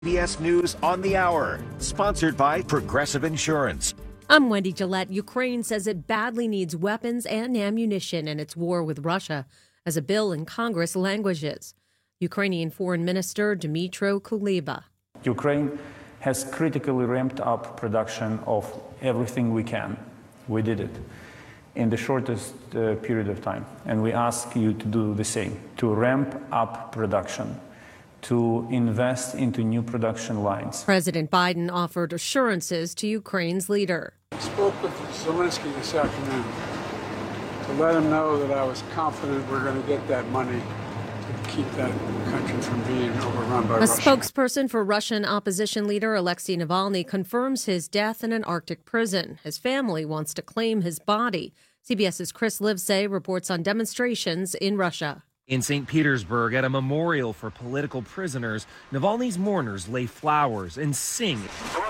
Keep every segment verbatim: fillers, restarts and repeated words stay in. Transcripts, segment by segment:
C B S News on the Hour, sponsored by Progressive Insurance. I'm Wendy Gillette. Ukraine says it badly needs weapons and ammunition in its war with Russia as a bill in Congress languishes. Ukrainian Foreign Minister Dmytro Kuleba. Ukraine has critically ramped up production of everything we can. We did it in the shortest uh, period of time. And we ask you to do the same, to ramp up production, to invest into new production lines. President Biden offered assurances to Ukraine's leader. I spoke with Zelensky this afternoon to let him know that I was confident we're going to get that money to keep that country from being overrun by A Russia. spokesperson for Russian opposition leader Alexei Navalny confirms his death in an Arctic prison. His family wants to claim his body. CBS's Chris Livesay reports on demonstrations in Russia. In Saint Petersburg, at a memorial for political prisoners, Navalny's mourners lay flowers and sing.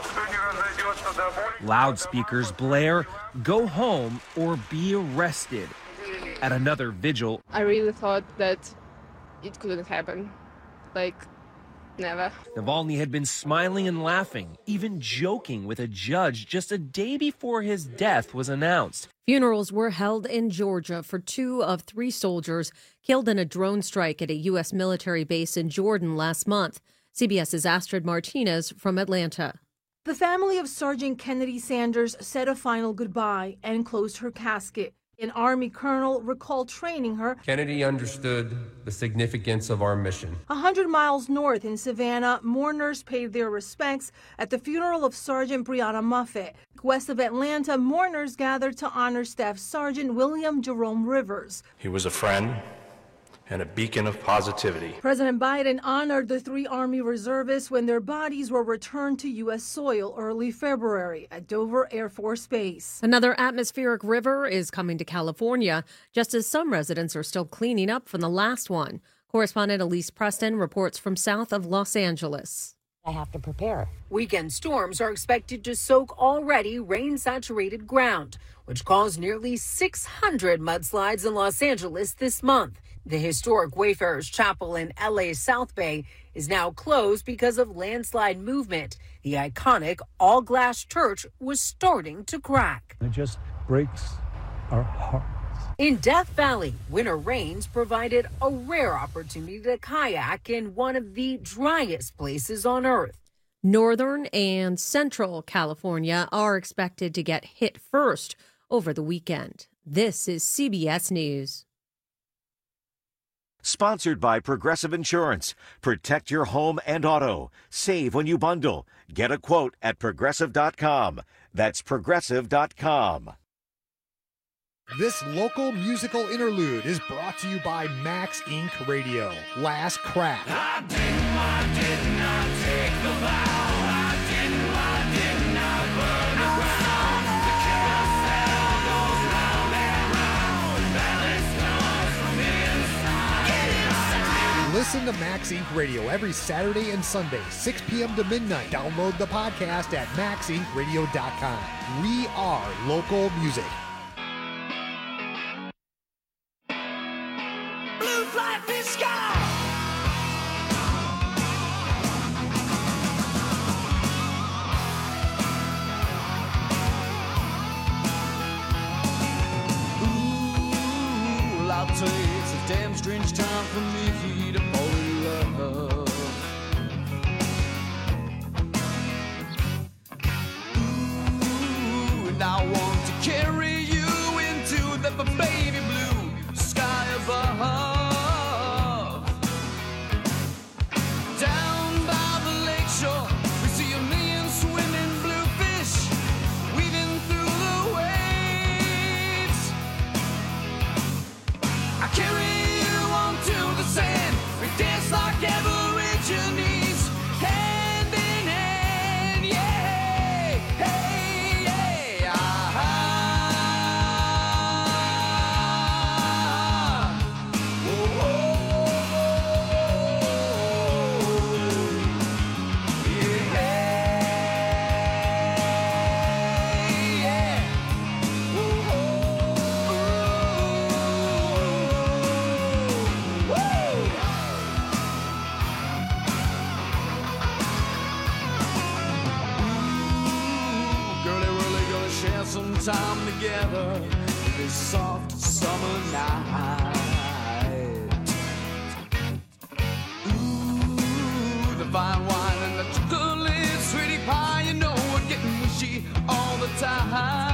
Loudspeakers blare, "Go home or be arrested." At another vigil, I really thought that it couldn't happen. Like, never. Navalny had been smiling and laughing, even joking with a judge just a day before his death was announced. Funerals were held in Georgia for two of three soldiers killed in a drone strike at a U S military base in Jordan last month. CBS's Astrid Martinez from Atlanta. The family of Sergeant Kennedy Sanders said a final goodbye and closed her casket. An Army colonel recalled training her. Kennedy understood the significance of our mission. A hundred miles north in Savannah, mourners paid their respects at the funeral of Sergeant Breonna Moffett. West of Atlanta, mourners gathered to honor Staff Sergeant William Jerome Rivers. He was a friend and a beacon of positivity. President Biden honored the three Army reservists when their bodies were returned to U S soil early February at Dover Air Force Base. Another atmospheric river is coming to California, just as some residents are still cleaning up from the last one. Correspondent Elise Preston reports from south of Los Angeles. I have to prepare. Weekend storms are expected to soak already rain-saturated ground, which caused nearly six hundred mudslides in Los Angeles this month. The historic Wayfarers Chapel in L A's South Bay is now closed because of landslide movement. The iconic all-glass church was starting to crack. It just breaks our hearts. In Death Valley, winter rains provided a rare opportunity to kayak in one of the driest places on Earth. Northern and Central California are expected to get hit first over the weekend. This is C B S News. Sponsored by Progressive Insurance. Protect your home and auto. Save when you bundle. Get a quote at progressive dot com. That's progressive dot com. This local musical interlude is brought to you by Max Incorporated. Radio. Last Crack. I didn't, I did not take the vow. I didn't, I did not burn the ground. The carousel goes round and round. Balance comes from inside. Get inside. Listen to Max Incorporated. Radio every Saturday and Sunday, six p.m. to midnight. Download the podcast at max inc radio dot com. We are local music. Blue fly fish sky. Ooh, I'll tell you, it's a damn strange time for me to fall in love. Ooh, and I want to carry you into the baby blue sky above. Down by the lakeshore, we see a million swimming bluefish weaving through the waves. I carry you onto the sand, we time together this soft summer night. Ooh, the fine wine and the chocolate sweetie pie, you know we're getting wishy all the time.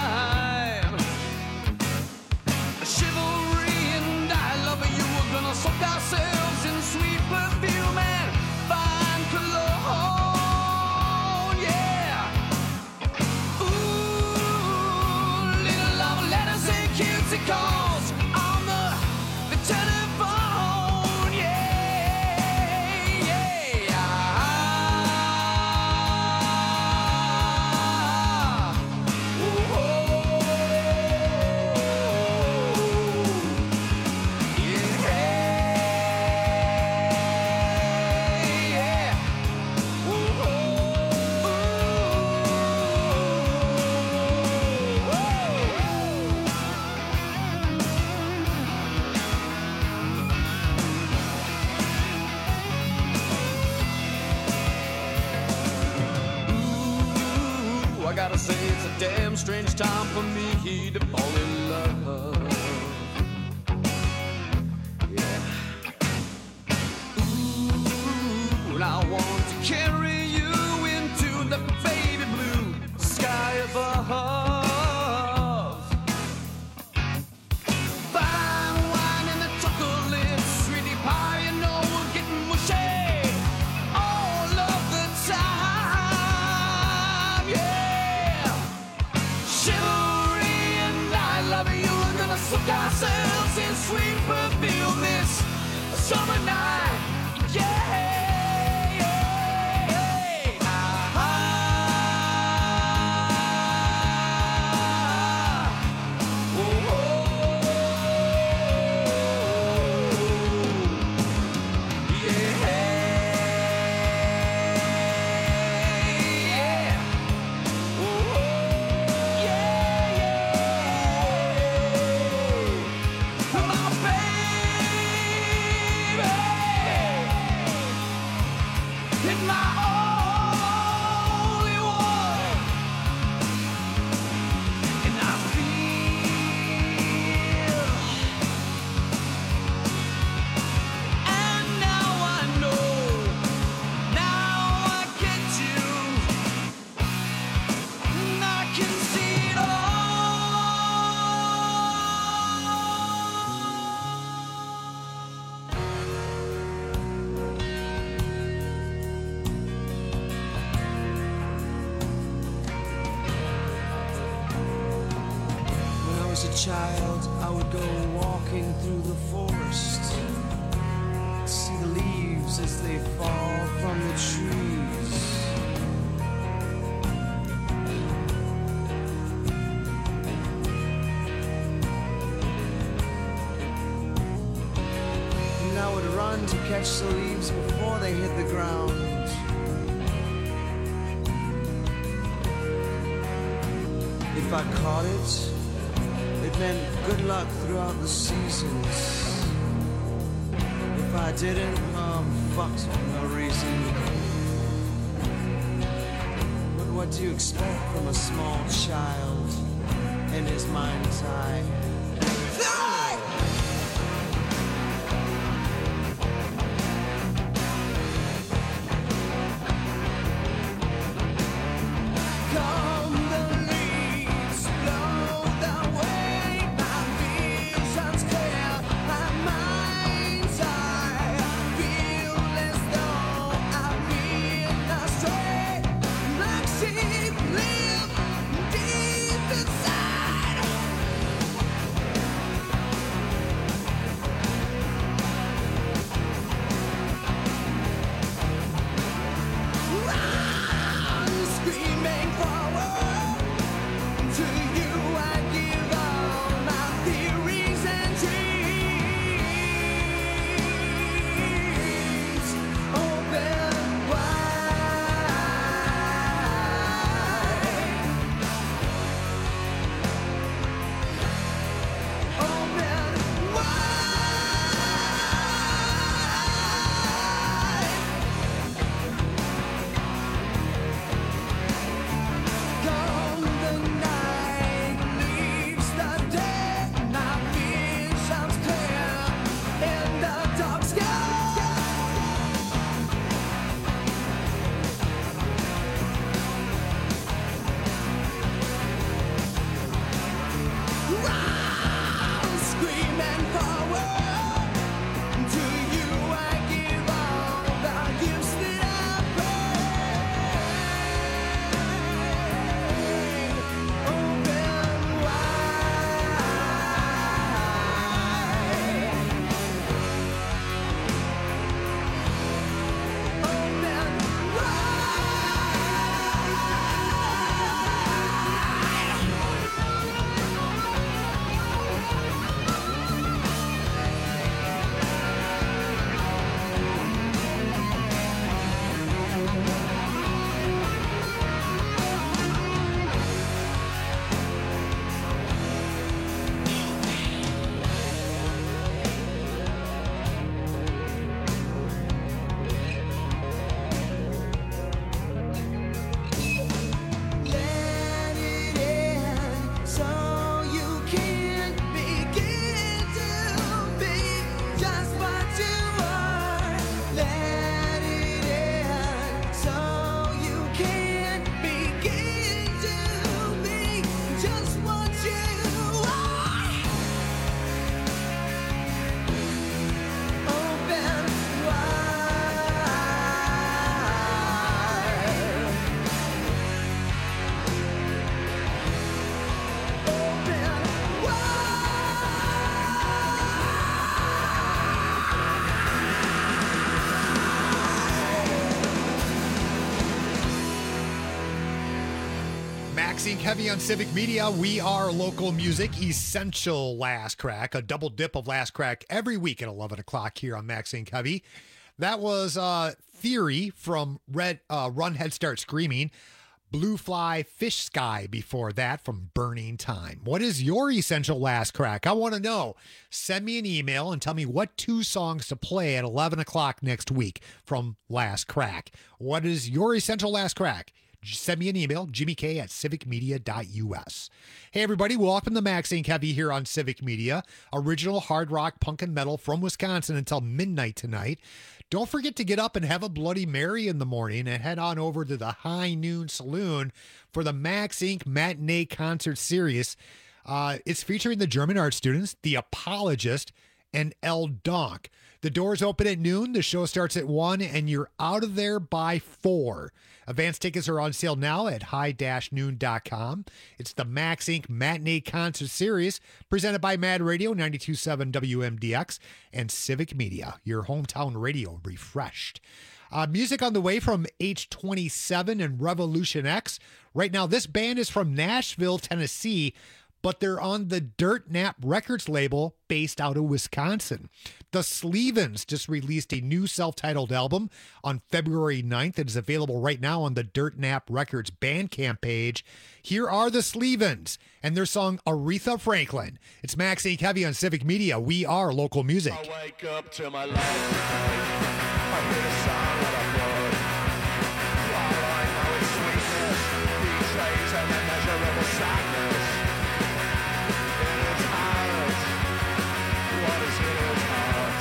Chivalry and I love you, we're gonna soak ourselves in sweet perfume and fine cologne, yeah. Ooh, little love letters and cutesy calls on the, the telephone, yeah, yeah. Ah, ooh, oh. I gotta say it's a damn strange time for me to fall in love. Yeah. Ooh, and I want to carry you into the baby blue sky above. Fine wine and the chocolate sweetie pie, you know we're getting mushy all of the time, yeah. Chivalry and I love you, we're gonna soak ourselves in sweet perfume this summer night, yeah, yeah. Ah, oh, oh. Yeah, yeah. Oh, yeah, yeah. My baby, it's my only one, and I feel, and now I know, now I get you, and I can see it all. When I was a child, I would go walking through the forest, see the leaves as they fall from the trees. And I would run to catch the leaves before they hit the ground. If I caught it, it meant good luck throughout the seasons. If I didn't, I'm fucked for no reason. But what do you expect from a small child in his mind's eye? Come the leaves, blow the way, my vision's clear, my mind's eye. Feel as though I've been astray, like sheep live deep inside. Maxine Heavy on Civic Media. We are local music, essential Last Crack, a double dip of Last Crack every week at eleven o'clock here on Maxine Heavy. That was uh, Theory from Red uh, Run Head Start Screaming. Blue Fly Fish Sky before that from Burning Time. What is your essential Last Crack? I want to know. Send me an email and tell me what two songs to play at eleven o'clock next week from Last Crack. What is your essential Last Crack? Send me an email, jimmy k at civic media dot u s. Hey, everybody, welcome to Maxine Heavy here on Civic Media. Original hard rock, punk, and metal from Wisconsin until midnight tonight. Don't forget to get up and have a Bloody Mary in the morning and head on over to the High Noon Saloon for the Max Incorporated Matinee Concert Series. Uh, it's featuring the German art students, The Apologist, and El Donk. The doors open at noon, the show starts at one, and you're out of there by four. Advance tickets are on sale now at high dash noon dot com. It's the Max Incorporated Matinee Concert Series, presented by Mad Radio, ninety-two point seven W M D X, and Civic Media, your hometown radio refreshed. Uh, music on the way from H twenty-seven and Revolution X. Right now, this band is from Nashville, Tennessee, but they're on the Dirt Nap Records label based out of Wisconsin. The Slevens just released a new self-titled album on February ninth. It is available right now on the Dirt Nap Records Bandcamp page. Here are the Slevens and their song Aretha Franklin. It's Max Incorporated Heavy on Civic Media. We are local music. I wake up to my life. I hear the sound of a bird. All I know is sweetness, betrays an immeasurable sadness. In its heart, what is in its heart?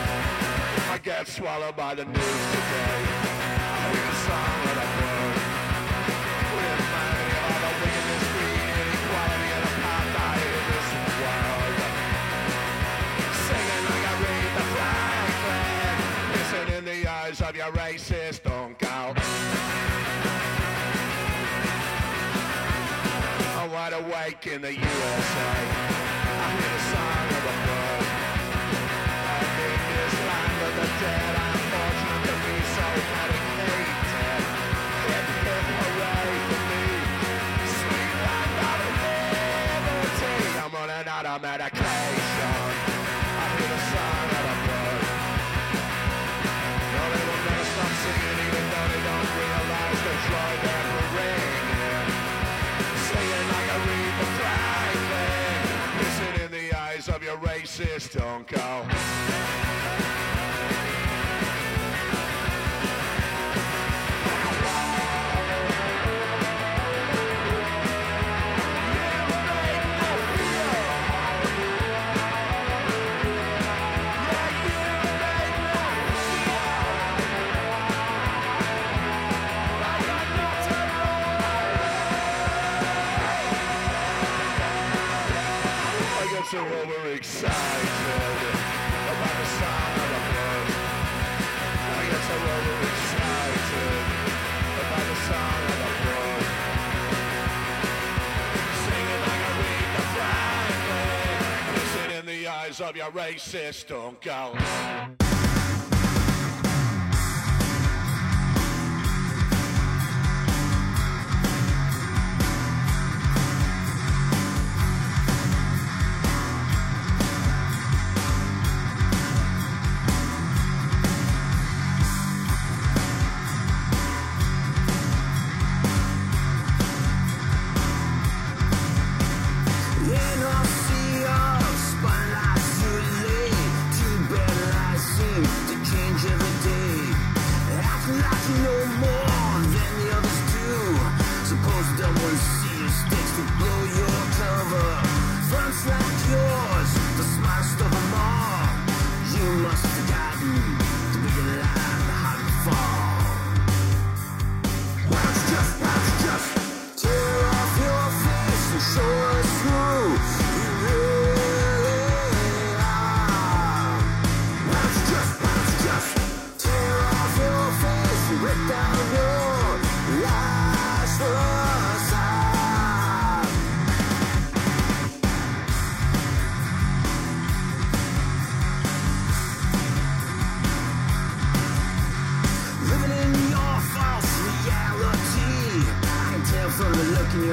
I get swallowed by the news today. I hear the sound of a bird. With many of the wickedness, greed, inequality, and apartheid in this world. Singing like I read the Franklin. Listen in the eyes of your racist uncle. I'm wide awake in the U S A. I hear the sound of a bird. And in this land of the dead, I'm fortunate to be so medicated. Hip hip hooray for me. Sweet land of liberty. I'm running out of medication. I hear the sound of a bird. No, they will never stop singing even though they don't realize the joy they're bringing. Singing like I read the Franklin. Listen in the eyes of your racist uncle. So overexcited about the sound of a bird. I get so overexcited about the sound of a bird. Singing like I read the Franklin. Listen in the eyes of your racist uncle. You know, see us, but I should leave. Too bad I see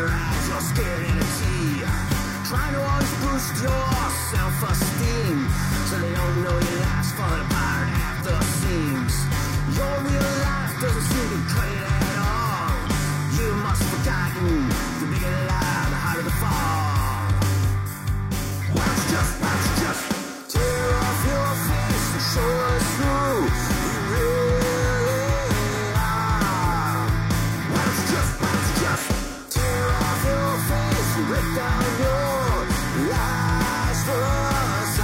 your eyes, you're scared in a tea. Trying to always boost your self-esteem, so they don't know your life's falling apart at the seams. Your real life doesn't seem to cut it at all. You must have forgotten the bigger the lie, the harder the fall. Why don't you just, why don't you just tear off your face and show us who you really are? Why don't you just, why don't you just tear off your face and rip down your lies for us?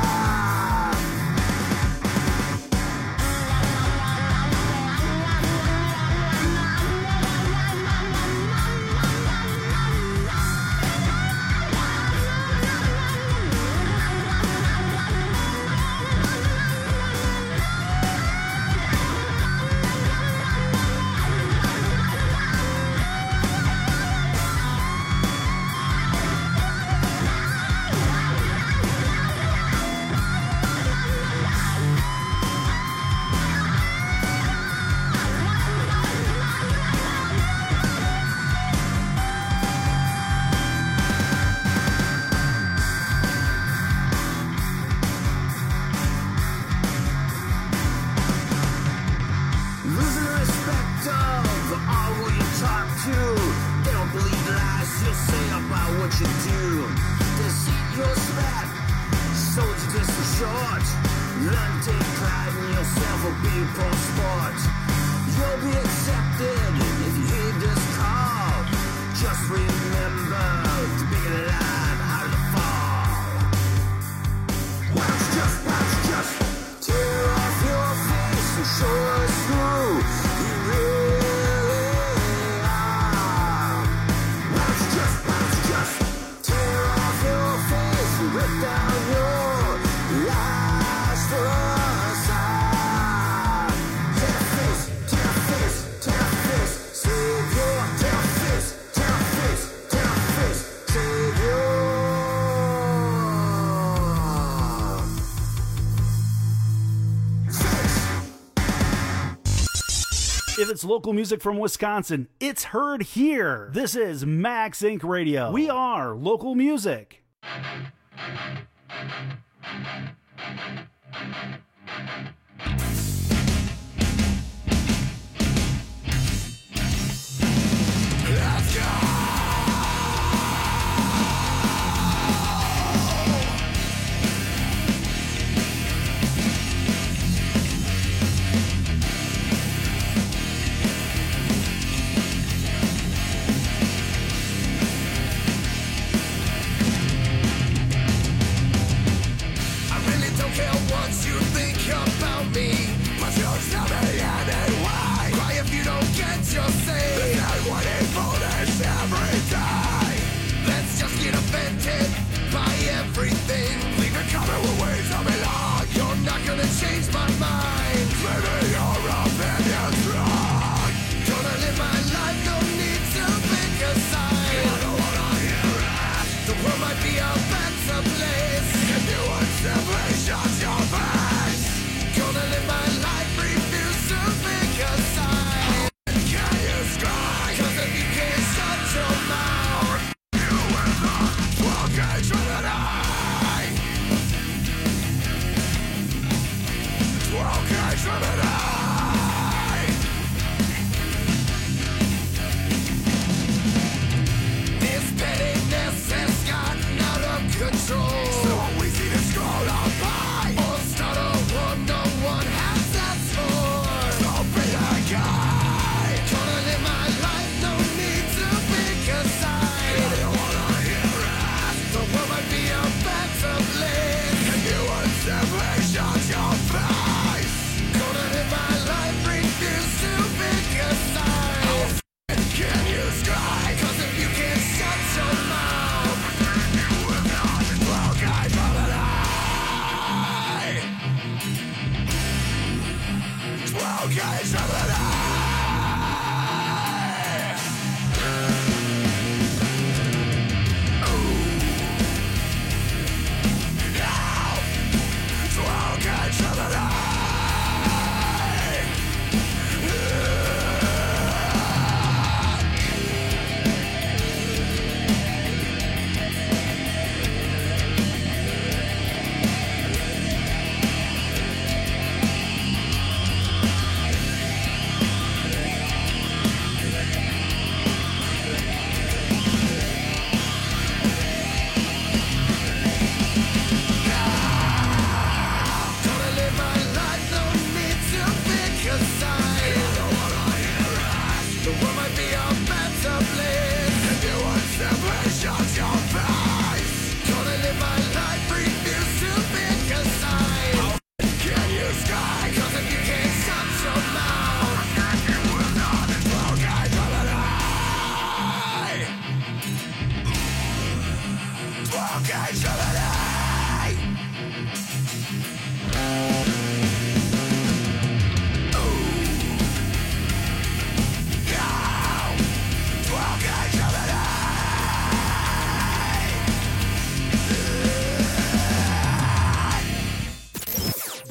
Losing respect of all who you talk to. They don't believe the lies you say about what you do. Deceit your spat, sold you just for short. Learn to take pride in yourself or be a poor sport. You'll be accepted if you heed this call. Just remember, the bigger the lie, the harder the fall. Why don't you just, why don't you just tear off your face and show us who you really are? Why don't you just, why don't you just tear off your face and rip down your lies for us? Tear face, tear face, tear face, Savior. Tear face, tear face, tear face, Savior. If it's local music from Wisconsin, it's heard here. This is Max Incorporated. Radio. We are local music. Let's go! I really don't care what you think about me.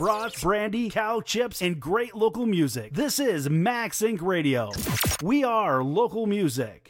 brats, brandy, cow chips, and great local music. This is Max Incorporated. Radio. We are local music.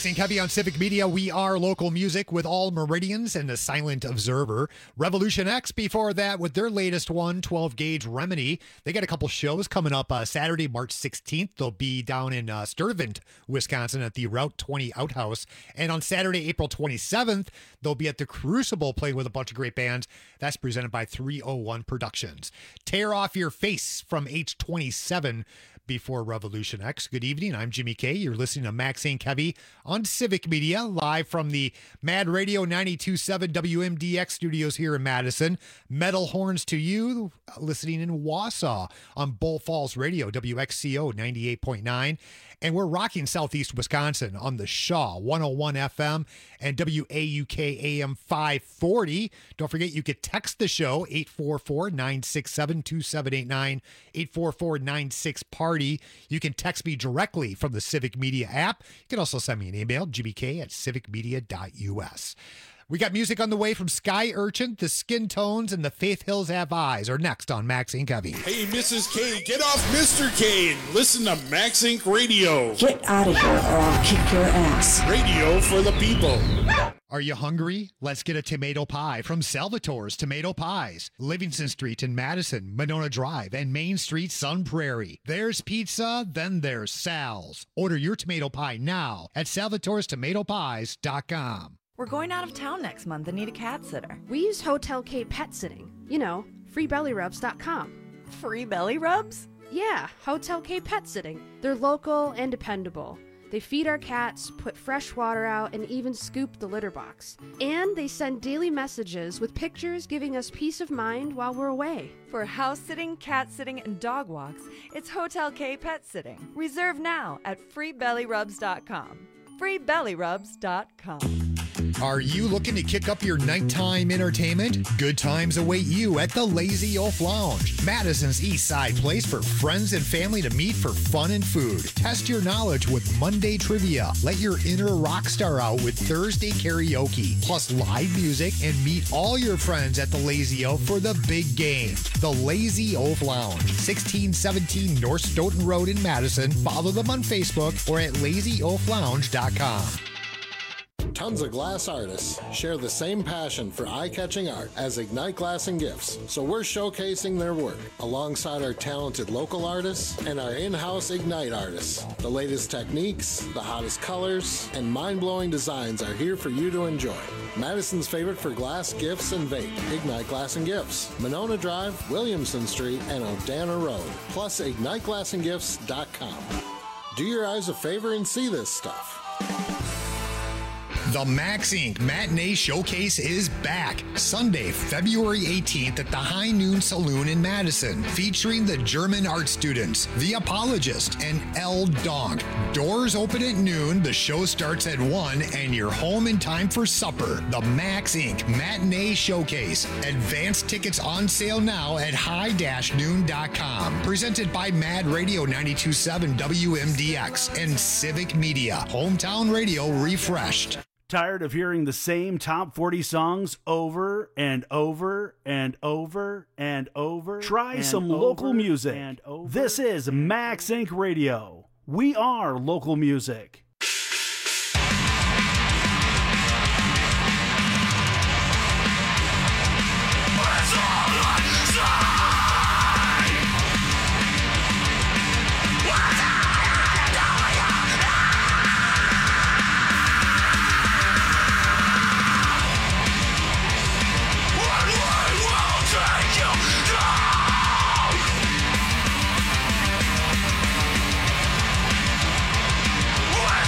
Maxine Covey on Civic Media. We are local music with All Meridians and The Silent Observer. Revolution X before that with their latest one, twelve gauge Remedy. They got a couple shows coming up uh, Saturday, March sixteenth. They'll be down in uh, Sturtevant, Wisconsin at the Route twenty Outhouse. And on Saturday, April twenty-seventh, they'll be at the Crucible playing with a bunch of great bands. That's presented by three oh one Productions. Tear Off Your Face from H twenty-seven before Revolution X. Good evening. I'm Jimmy K. You're listening to Maxine Covey on Civic Media, live from the Mad Radio ninety-two point seven W M D X studios here in Madison. Metal Horns to you, listening in Wausau on Bull Falls Radio, W X C O ninety-eight point nine. And we're rocking Southeast Wisconsin on the Shaw one oh one F M and W A U K A M five forty. Don't forget, you could text the show, eight four four, nine six seven, two seven eight nine, eight four four, nine six, party. You can text me directly from the Civic Media app. You can also send me an email, jimmy k at civic media dot u s. We got music on the way from Sky Urchin, the Skin Tones, and the Faith Hills Have Eyes are next on Maxine Covey. Hey, Missus K, get off Mister K and listen to Max Inc Radio. Get out of here or I'll kick your ass. Radio for the people. Are you hungry? Let's get a tomato pie from Salvatore's Tomato Pies. Livingston Street in Madison, Monona Drive, and Main Street, Sun Prairie. There's pizza, then there's Sal's. Order your tomato pie now at salvatores tomato pies dot com. We're going out of town next month and need a cat sitter. We use Hotel K Pet Sitting. You know, free belly rubs dot com. Free belly rubs? Yeah, Hotel K Pet Sitting. They're local and dependable. They feed our cats, put fresh water out, and even scoop the litter box. And they send daily messages with pictures giving us peace of mind while we're away. For house sitting, cat sitting, and dog walks, it's Hotel K Pet Sitting. Reserve now at free belly rubs dot com. free belly rubs dot com. Are you looking to kick up your nighttime entertainment? Good times await you at the Lazy Oaf Lounge, Madison's East Side place for friends and family to meet for fun and food. Test your knowledge with Monday trivia. Let your inner rock star out with Thursday karaoke, plus live music, and meet all your friends at the Lazy Oaf for the big game. The Lazy Oaf Lounge, sixteen seventeen North Stoughton Road in Madison. Follow them on Facebook or at lazy oaf lounge dot com. Tons of glass artists share the same passion for eye-catching art as Ignite Glass and Gifts, so we're showcasing their work alongside our talented local artists and our in-house Ignite artists. The latest techniques, the hottest colors, and mind-blowing designs are here for you to enjoy. Madison's favorite for glass, gifts, and vape, Ignite Glass and Gifts, Monona Drive, Williamson Street, and O'Dana Road, plus ignite glass and gifts dot com. Do your eyes a favor and see this stuff. The Max Incorporated. Matinee Showcase is back Sunday, February eighteenth at the High Noon Saloon in Madison, featuring the German art students, The Apologist, and El Donk. Doors open at noon, the show starts at one, and you're home in time for supper. The Max Incorporated. Matinee Showcase. Advance tickets on sale now at high dash noon dot com. Presented by Mad Radio ninety-two point seven W M D X and Civic Media. Hometown radio refreshed. Tired of hearing the same top forty songs over and over and over and over? Try and some over local music. And over this is Max Incorporated. Radio. We are local music. What?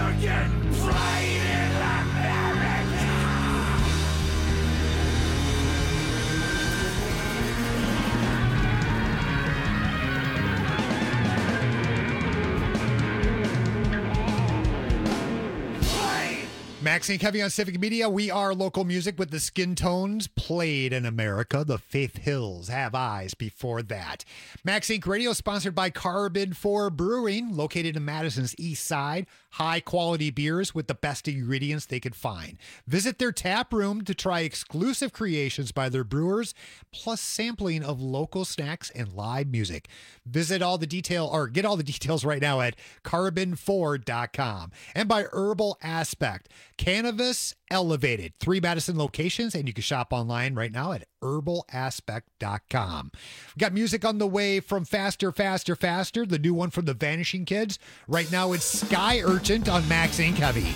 Maxine Covey on Civic Media. We are local music with the Skin Tones, played in America. The Faith Hills have eyes before that. Max Inc Radio sponsored by Carbon four Brewing, located in Madison's east side. High quality beers with the best ingredients they could find. Visit their tap room to try exclusive creations by their brewers, plus sampling of local snacks and live music. Visit all the detail or get all the details right now at carbon four dot com. And by Herbal Aspect, cannabis elevated. Three Madison locations, and you can shop online right now at herbal aspect dot com. We got music on the way from Faster, Faster, Faster, the new one from the Vanishing Kids. Right now it's Sky Urchin on Max Inc Heavy.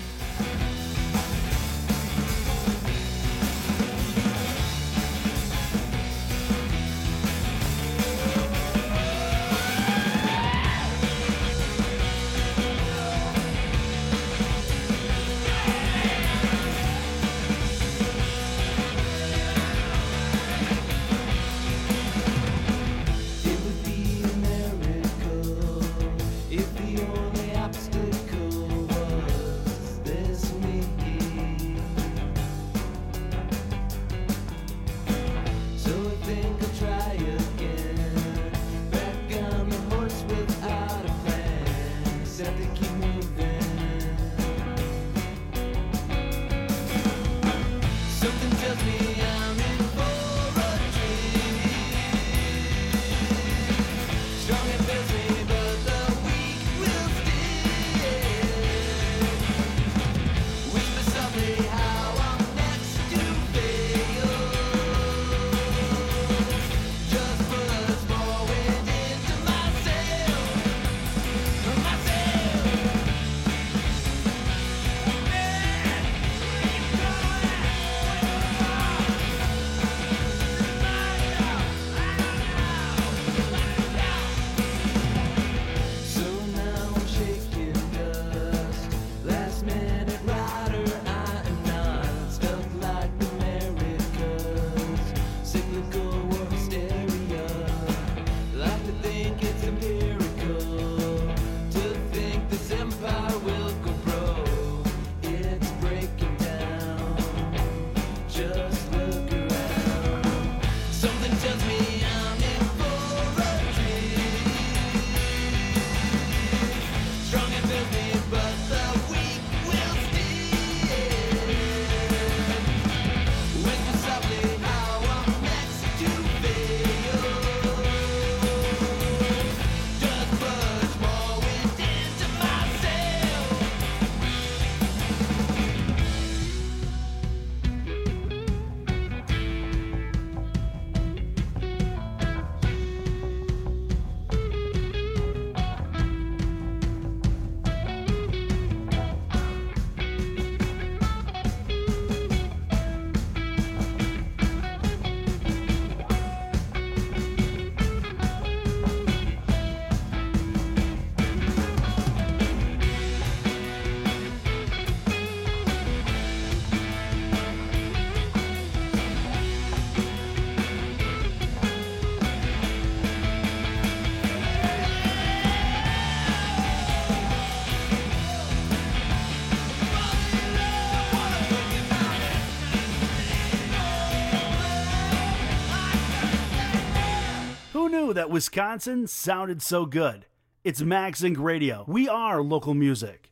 That Wisconsin sounded so good. It's Max Inc Radio. We are local music.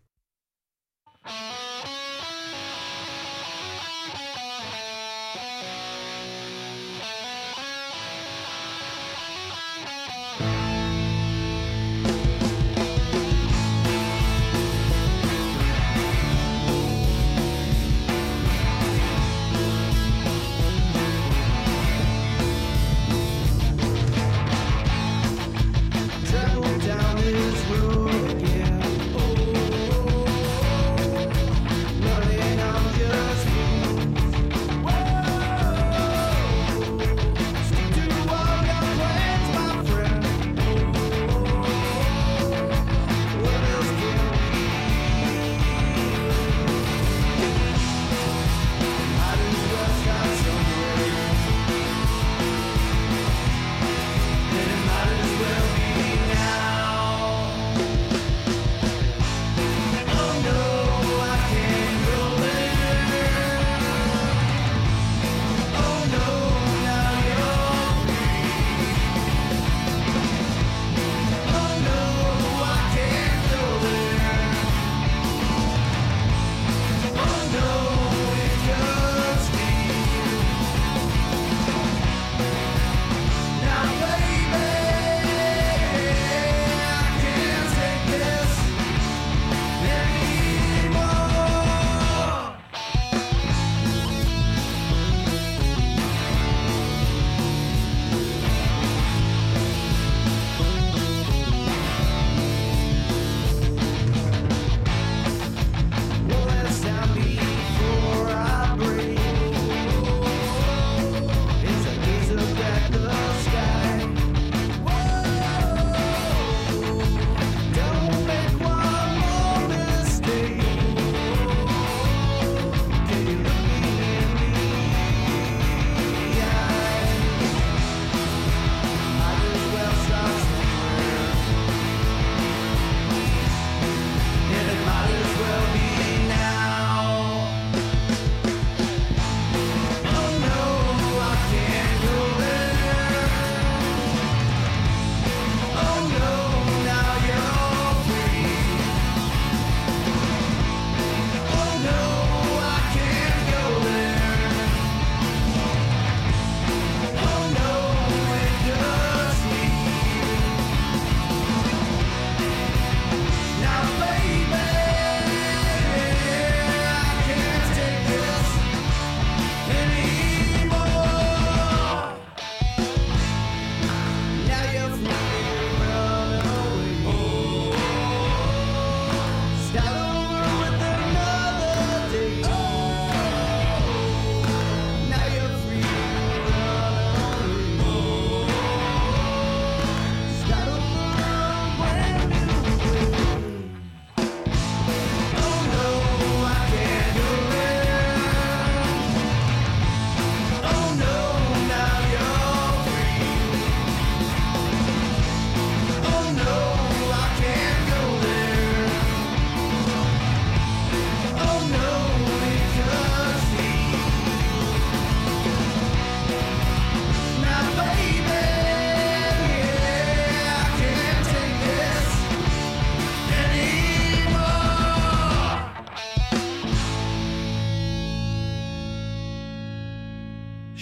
Down this road again. Oh,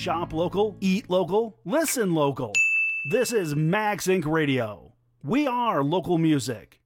Shop local, eat local, listen local. This is Max Inc Radio. We are local music.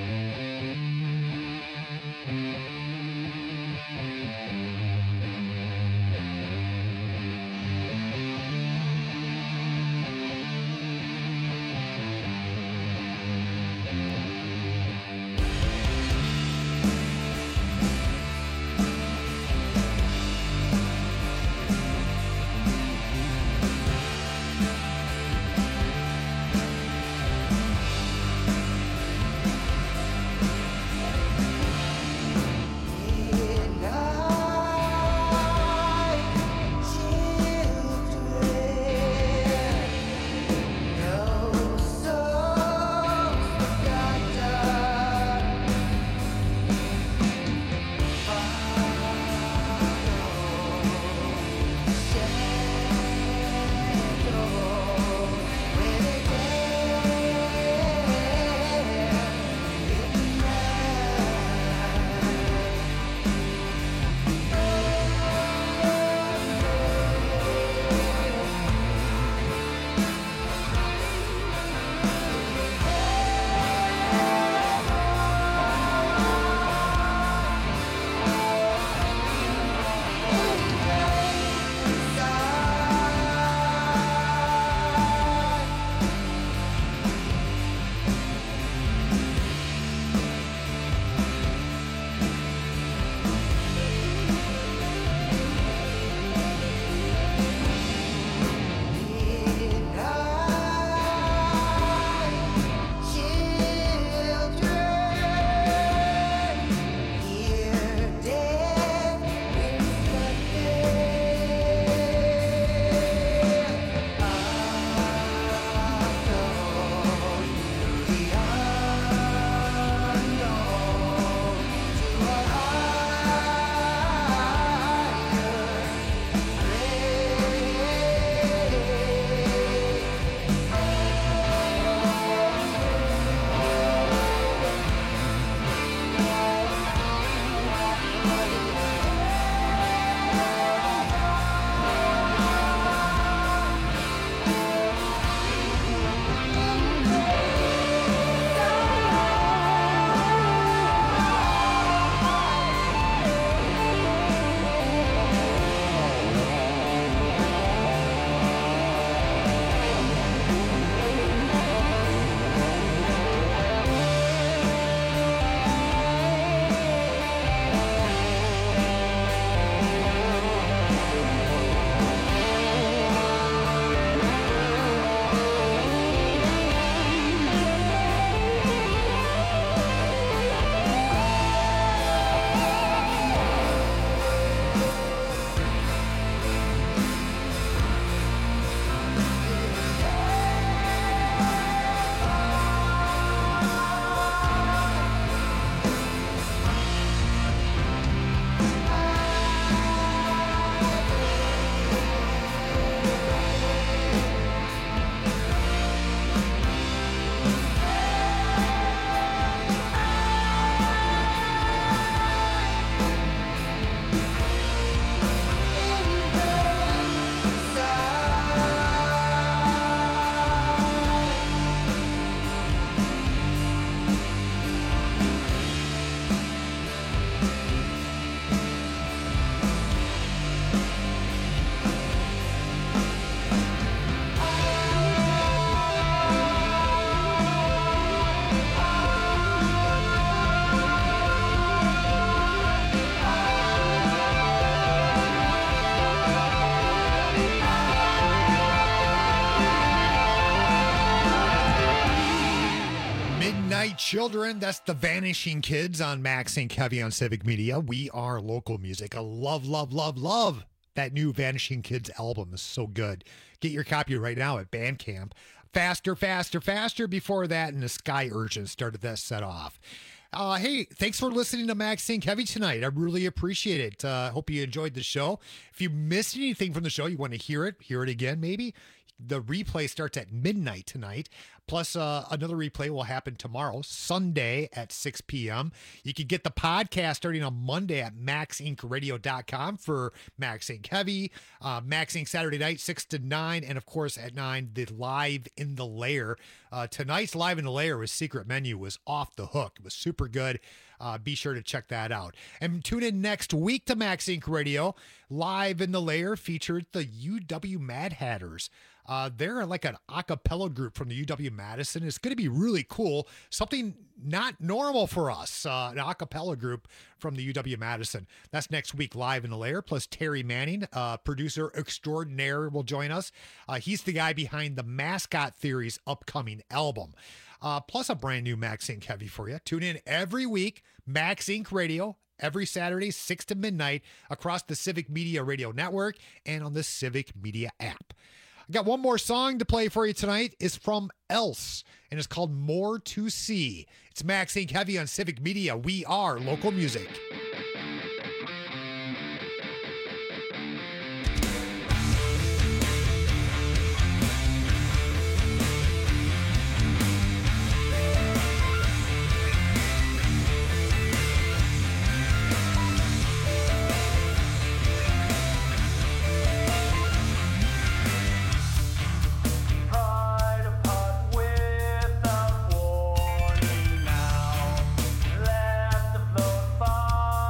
Midnight Children, that's the Vanishing Kids on Max Inc Heavy on Civic Media. We are local music. I love, love, love, love that new Vanishing Kids album. Is so good. Get your copy right now at Bandcamp. Faster, faster, faster. Before that, and the Sky Urchin started that set off. Uh, hey, thanks for listening to Max Inc Heavy tonight. I really appreciate it. I uh, hope you enjoyed the show. If you missed anything from the show, you want to hear it, hear it again maybe, The replay starts at midnight tonight. Plus, uh, another replay will happen tomorrow, Sunday at six p.m. You can get the podcast starting on Monday at max inc radio dot com for Max Inc Heavy, uh, Max Inc Saturday night, six to nine, and of course at nine, the Live in the Lair. Uh, tonight's Live in the Lair with Secret Menu was off the hook. It was super good. Uh, be sure to check that out. And tune in next week to Max Inc Radio. Live in the Lair featured the U W Mad Hatters. Uh, they're like an a cappella group from the U W-Madison. It's going to be really cool. Something not normal for us. Uh, an a cappella group from the U W-Madison. That's next week, Live in the Lair. Plus Terry Manning, uh, producer extraordinaire, will join us. Uh, he's the guy behind the Mascot Theory's upcoming album. Uh, plus a brand new Max Inc Heavy for you. Tune in every week, Max Inc Radio, every Saturday, six to midnight, across the Civic Media Radio Network and on the Civic Media app. I got one more song to play for you tonight. It's from Else, and it's called More to See. It's Max Inc Heavy on Civic Media. We are local music. Without warning now, left the float far.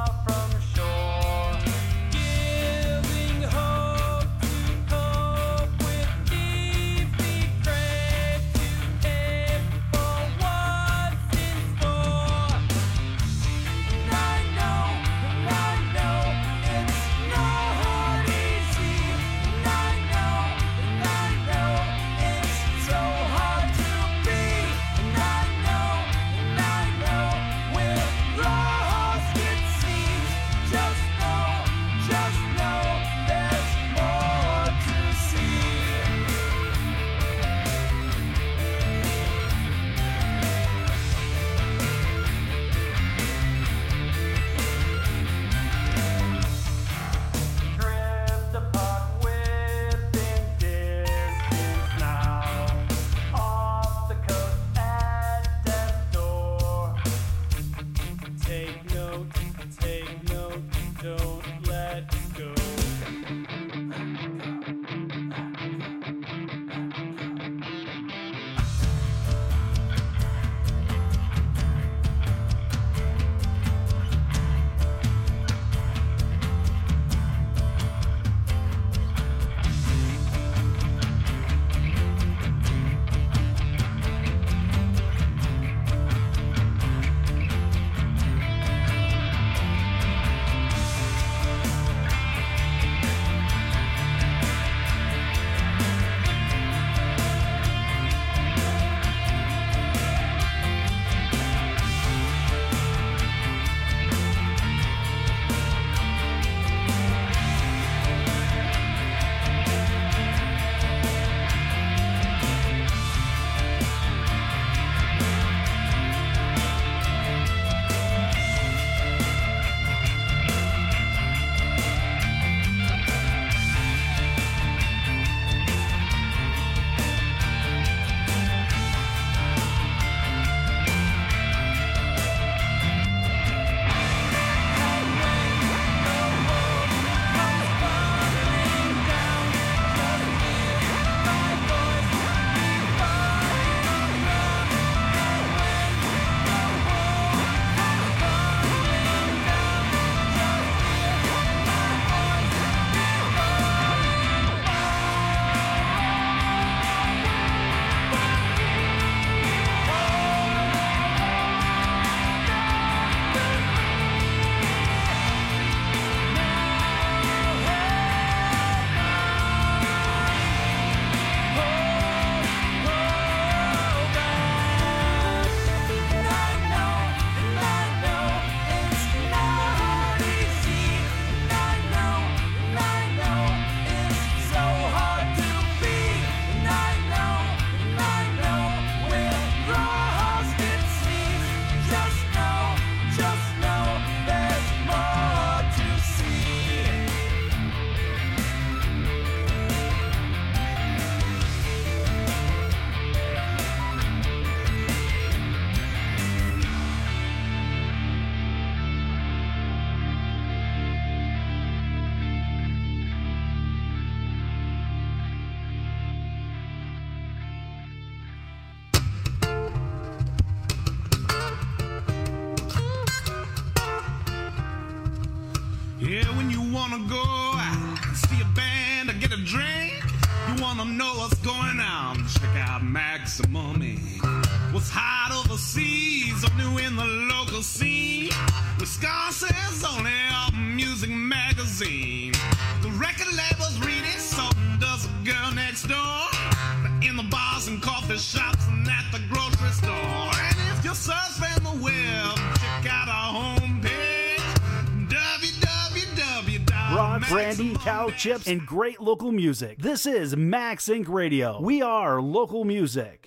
Yeah, when you wanna go out, see a band or get a drink, you wanna know what's going on, check out Maximum Incorporated. What's hot overseas, or new in the local scene, Wisconsin's only up music magazine. The record labels read it, so does the girl next door. In the bars and coffee shops and at the grocery store. And if you're surfing the web, check out our homepage, w w w dot Rock, brandy, cow chips, and great local music. This is Max Inc Radio. We are local music.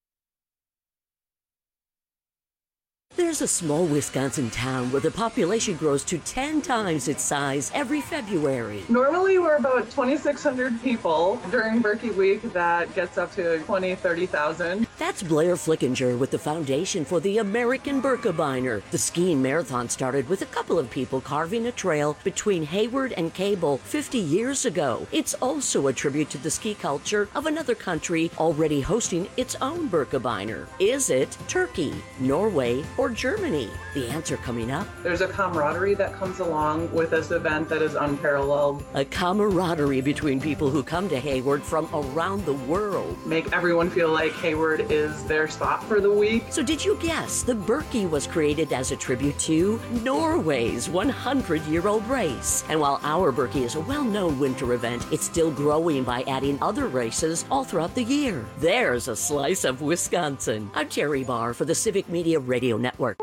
There's a small Wisconsin town where the population grows to ten times its size every February. Normally we're about twenty-six hundred people. During Berkey Week, that gets up to twenty, thirty thousand. That's Blair Flickinger with the Foundation for the American Birkebeiner. The skiing marathon started with a couple of people carving a trail between Hayward and Cable fifty years ago. It's also a tribute to the ski culture of another country already hosting its own Birkebeiner. Is it Turkey, Norway, or Germany? The answer coming up. There's a camaraderie that comes along with this event that is unparalleled. A camaraderie between people who come to Hayward from around the world. Make everyone feel like Hayward is their spot for the week. So did you guess the Berkey was created as a tribute to Norway's one hundred year old race? And while our Berkey is a well-known winter event, it's still growing by adding other races all throughout the year. There's a slice of Wisconsin. I'm Terry Barr for the Civic Media Radio Network.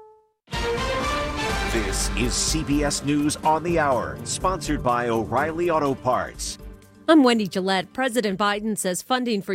This is C B S News on the Hour, sponsored by O'Reilly Auto Parts. I'm Wendy Gillette. President Biden says funding for